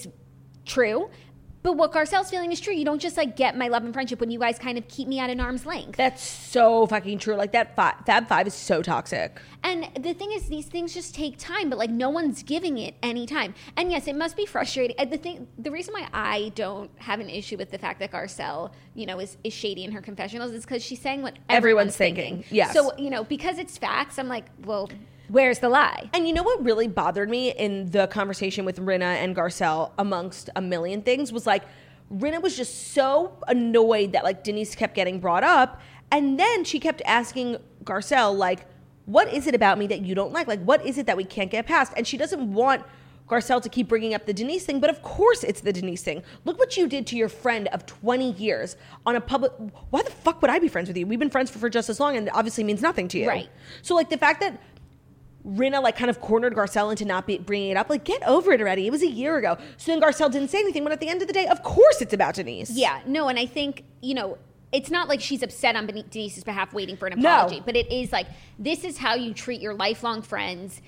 true. But what Garcelle's feeling is true. You don't just like get my love and friendship when you guys kind of keep me at an arm's length. That's so fucking true. Like that Fab Five is so toxic. And the thing is, these things just take time, but like no one's giving it any time. And yes, it must be frustrating. And the reason why I don't have an issue with the fact that Garcelle, is shady in her confessionals is because she's saying what everyone's thinking. Yes. So, because it's facts, I'm like, well, where's the lie? And you know what really bothered me in the conversation with Rinna and Garcelle, amongst a million things, was like Rinna was just so annoyed that like Denise kept getting brought up, and then she kept asking Garcelle like, what is it about me that you don't like? Like, what is it that we can't get past? And she doesn't want Garcelle to keep bringing up the Denise thing, but of course it's the Denise thing. Look what you did to your friend of 20 years on a public... Why the fuck would I be friends with you? We've been friends for just as long, and it obviously means nothing to you. Right. So like the fact that Rinna like kind of cornered Garcelle into not bringing it up. Like, get over it already. It was a year ago. So then Garcelle didn't say anything. But at the end of the day, of course it's about Denise. Yeah, no, and I think, it's not like she's upset on Denise's behalf waiting for an apology. No. But it is like, this is how you treat your lifelong friends.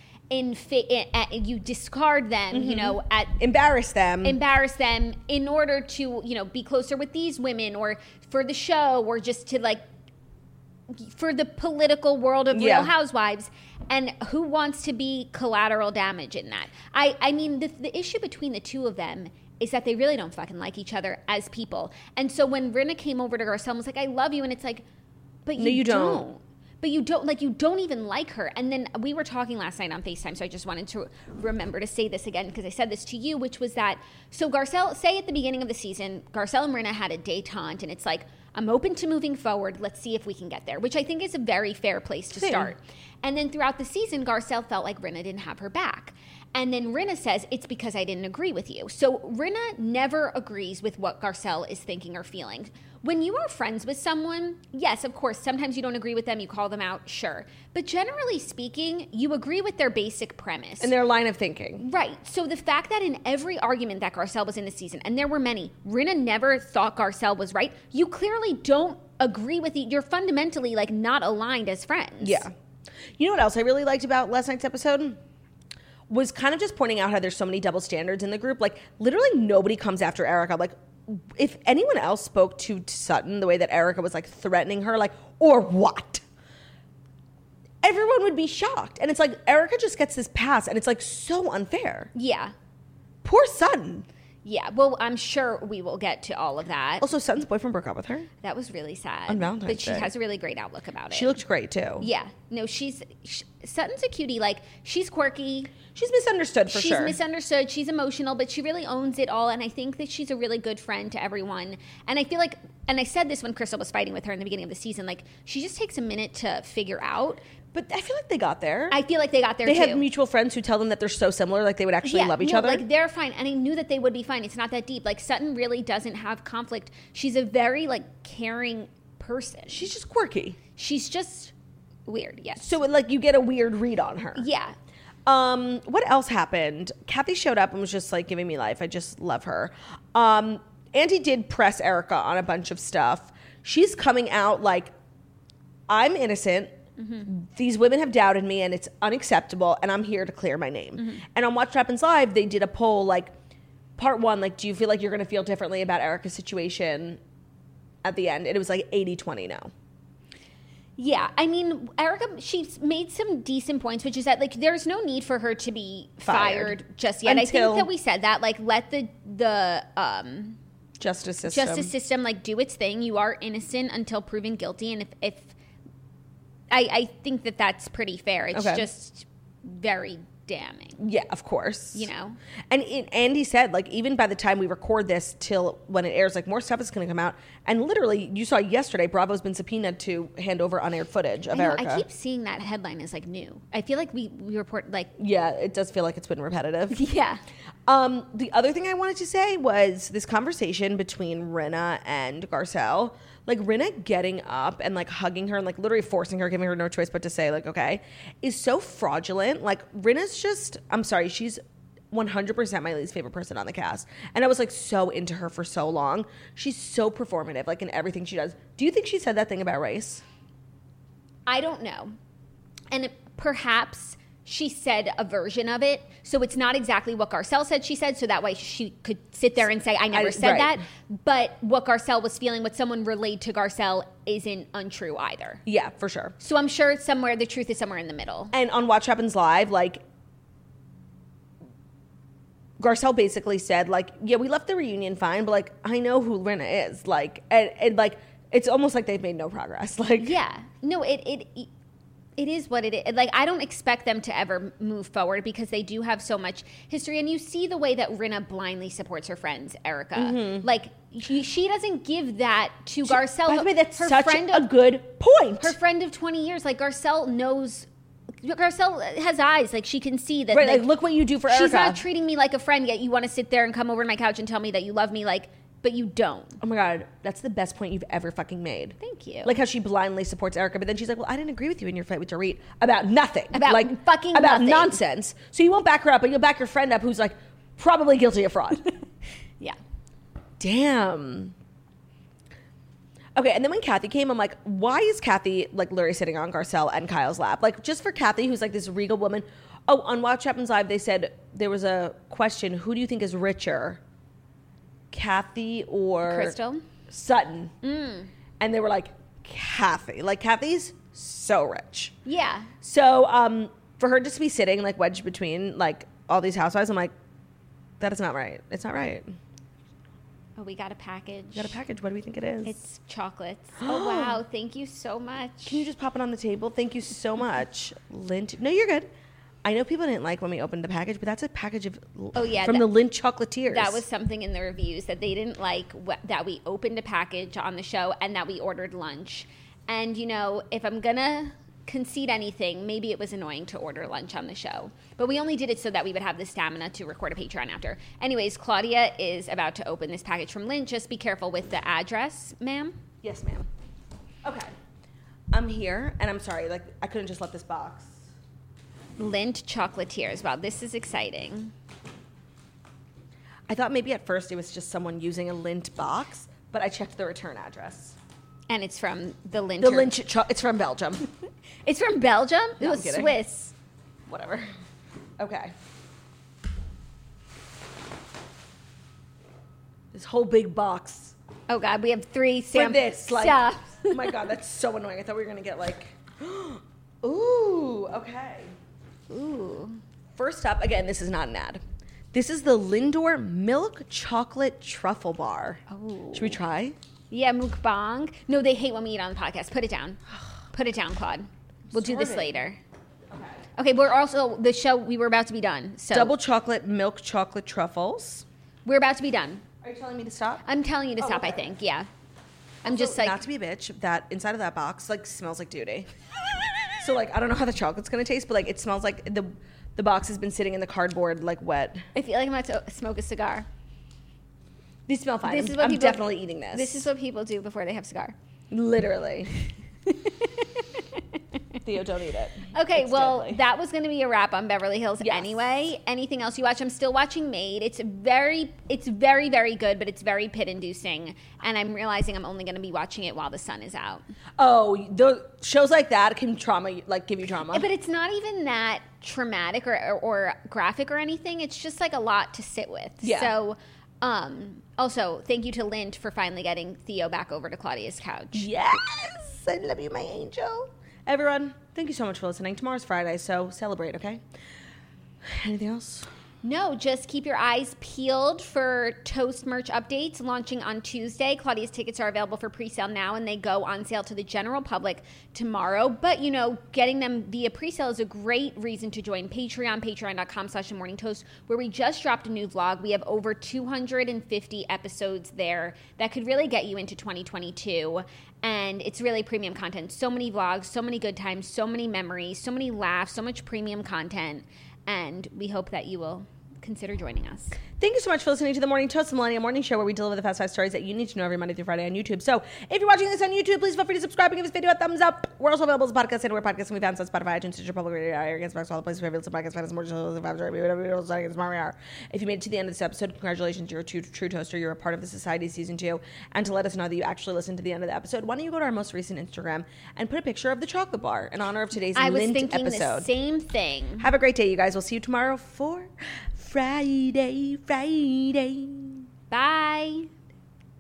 You discard them, embarrass them in order to, be closer with these women, or for the show, or just to like, for the political world of Real Housewives. And who wants to be collateral damage in that? I mean, the issue between the two of them is that they really don't fucking like each other as people. And so when Rinna came over to Garcelle and was like, I love you, and it's like, but you don't. but you don't even like her. And then we were talking last night on FaceTime, so I just wanted to remember to say this again because I said this to you, which was that, so Garcelle, say at the beginning of the season, Garcelle and Rinna had a détente, and it's like, I'm open to moving forward. Let's see if we can get there, which I think is a very fair place to start. And then throughout the season, Garcelle felt like Rinna didn't have her back. And then Rinna says, it's because I didn't agree with you. So Rinna never agrees with what Garcelle is thinking or feeling. When you are friends with someone, yes, of course, sometimes you don't agree with them, you call them out, sure. But generally speaking, you agree with their basic premise. And their line of thinking. Right. So the fact that in every argument that Garcelle was in this season, and there were many, Rinna never thought Garcelle was right, you clearly don't agree with you're fundamentally like not aligned as friends. Yeah. You know what else I really liked about last night's episode? Was kind of just pointing out how there's so many double standards in the group. Like, literally nobody comes after Erica. Like, if anyone else spoke to Sutton the way that Erica was, like, threatening her, like, or what? Everyone would be shocked. And it's like, Erica just gets this pass, and it's, like, so unfair. Yeah. Poor Sutton. Yeah, well, I'm sure we will get to all of that. Also, Sutton's boyfriend broke up with her. That was really sad. On Valentine's But she Day. has a really great outlook about it. She looked great, too. Yeah. No, Sutton's a cutie. Like, she's quirky. She's misunderstood, for sure. She's misunderstood. She's emotional, but she really owns it all. And I think that she's a really good friend to everyone. And I feel like, and I said this when Crystal was fighting with her in the beginning of the season, like, she just takes a minute to figure out. But I feel like they got there. I feel like they got there, They too. had mutual friends who tell them that they're so similar, like they would actually love each other. Like, they're fine. And I knew that they would be fine. It's not that deep. Like, Sutton really doesn't have conflict. She's a very, like, caring person. She's just quirky. She's just weird, yes. So, like, you get a weird read on her. Yeah. What else happened? Kathy showed up and was just, like, giving me life. I just love her. Andy did press Erica on a bunch of stuff. She's coming out like, I'm innocent. Mm-hmm. These women have doubted me, and it's unacceptable, and I'm here to clear my name. Mm-hmm. And on Watch What Happens Live, they did a poll, like, part one, like, do you feel like you're going to feel differently about Erica's situation at the end? And it was like 80-20 no. Yeah, I mean, Erica, she's made some decent points, which is that, like, there's no need for her to be fired just yet. I think that we said that, like, let the justice system, like, do its thing. You are innocent until proven guilty, and if I think that that's pretty fair. It's just very damning. Yeah, of course. You know? And Andy said, like, even by the time we record this till when it airs, like, more stuff is going to come out. And literally, you saw yesterday, Bravo's been subpoenaed to hand over unaired footage of Erica. I keep seeing that headline as, like, new. I feel like we report, like... Yeah, it does feel like it's been repetitive. Yeah. The other thing I wanted to say was this conversation between Rinna and Garcelle. Like, Rinna getting up and, like, hugging her and, like, literally forcing her, giving her no choice but to say, like, okay, is so fraudulent. Like, Rinna's just, I'm sorry, she's 100% my least favorite person on the cast. And I was, like, so into her for so long. She's so performative, like, in everything she does. Do you think she said that thing about race? I don't know. And perhaps she said a version of it. So it's not exactly what Garcelle said she said. So that way she could sit there and say, I never said that. But what Garcelle was feeling, what someone relayed to Garcelle isn't untrue either. Yeah, for sure. So I'm sure somewhere, the truth is somewhere in the middle. And on Watch What Happens Live, like, Garcelle basically said, like, yeah, we left the reunion fine, but, like, I know who Rinna is. Like, and like, it's almost like they've made no progress. Like, yeah. No, it is what it is. Like, I don't expect them to ever move forward because they do have so much history. And you see the way that Rinna blindly supports her friends, Erica. Mm-hmm. Like, she doesn't give that to Garcelle. By the way, that's such a good point. Her friend of 20 years, like, Garcelle knows... Garcelle has eyes. Like, she can see that. Right, like, look what you do for Erica. She's not treating me like a friend, yet you want to sit there and come over to my couch and tell me that you love me, like... But you don't. Oh my God, that's the best point you've ever fucking made. Thank you. Like how she blindly supports Erica, but then she's like, well, I didn't agree with you in your fight with Dorit about nothing. About like, fucking about nothing. Nonsense. So you won't back her up, but you'll back your friend up who's like probably guilty of fraud. Yeah. Damn. Okay, and then when Kathy came, I'm like, why is Kathy like literally sitting on Garcelle and Kyle's lap? Like, just for Kathy, who's like this regal woman. Oh, on Watch What Happens Live, they said there was a question, who do you think is richer? Kathy or Crystal? Sutton. And they were like, Kathy. Like, Kathy's so rich. Yeah. So for her just to be sitting like wedged between like all these housewives, I'm like, that is not right. It's not right. Oh, we got a package. We got a package. What do we think it is? It's chocolates. Oh, wow. Thank you so much. Can you just pop it on the table? Thank you so much. Lindt. No, you're good. I know people didn't like when we opened the package, but that's a package of from the Lindt Chocolatiers. That was something in the reviews that they didn't like that we opened a package on the show and that we ordered lunch. And, you know, if I'm going to concede anything, maybe it was annoying to order lunch on the show. But we only did it so that we would have the stamina to record a Patreon after. Anyways, Claudia is about to open this package from Lindt. Just be careful with the address, ma'am. Yes, ma'am. Okay. I'm here, and I'm sorry. Like, I couldn't just let this box. Lindt Chocolatiers. Wow, this is exciting. I thought maybe at first it was just someone using a Lindt box, but I checked the return address. And it's from the Lindt. The Lindt, it's from Belgium. It's from Belgium? No, it was I'm kidding. Swiss. Whatever. Okay. This whole big box. Oh, God, we have 3 For this, like, stuff. oh my God, that's so annoying. I thought we were going to get like, ooh, okay. Ooh. First up, again, this is not an ad. This is the Lindor Milk Chocolate Truffle Bar. Oh. Should we try? Yeah, mukbang. No, they hate when we eat on the podcast. Put it down. Put it down, Claude. We'll do this Starving. later. Okay, we're also, the show, we were about to be done. So Double chocolate milk chocolate truffles. we're about to be done. Are you telling me to stop? I'm telling you to stop, I okay. think. Yeah. I'm Also, just like, not to be a bitch, that inside of that box like smells like duty. So like I don't know how the chocolate's gonna taste, but like it smells like the box has been sitting in the cardboard like wet. I feel like I'm about to smoke a cigar. These smell fine. This is what I'm people- definitely eating this. This is what people do before they have cigar. literally. Theo, don't eat it. Okay, It's well, deadly. that was going to be a wrap on Beverly Hills Yes. anyway. Anything else you watch? I'm still watching Maid. It's very, very good, but it's very pit-inducing. And I'm realizing I'm only going to be watching it while the sun is out. Oh, the shows like that can give you trauma. But it's not even that traumatic or graphic or anything. It's just like a lot to sit with. Yeah. So, also, thank you to Lindt for finally getting Theo back over to Claudia's couch. Yes, I love you, my angel. Everyone, thank you so much for listening. Tomorrow's Friday, so celebrate, okay? Anything else? No, just keep your eyes peeled for Toast merch updates launching on Tuesday. Claudia's tickets are available for pre-sale now, and they go on sale to the general public tomorrow. But, you know, getting them via pre-sale is a great reason to join Patreon, patreon.com/morningtoast, where we just dropped a new vlog. We have over 250 episodes there that could really get you into 2022. And it's really premium content. So many vlogs, so many good times, so many memories, so many laughs, so much premium content. And we hope that you will consider joining us. Thank you so much for listening to the Morning Toast, the Millennial Morning Show, where we deliver the fast 5 stories that you need to know every Monday through Friday on YouTube. So if you're watching this on YouTube, please feel free to subscribe and give this video a thumbs up. We're also available as a podcast anywhere podcasts can be found on Spotify, iTunes, Stitcher, Public Radio, Airgains, Box, all the places where you listen to podcasts, find us more just the 5 story, whatever you're listening to tomorrow hour. If you made it to the end of this episode, congratulations, you're a true toaster. You're a part of the Society Season 2. And to let us know that you actually listened to the end of the episode, why don't you go to our most recent Instagram and put a picture of the chocolate bar in honor of today's I was Lindt thinking episode. the same thing. Have a great day, you guys. We'll see you tomorrow for Friday. Bye.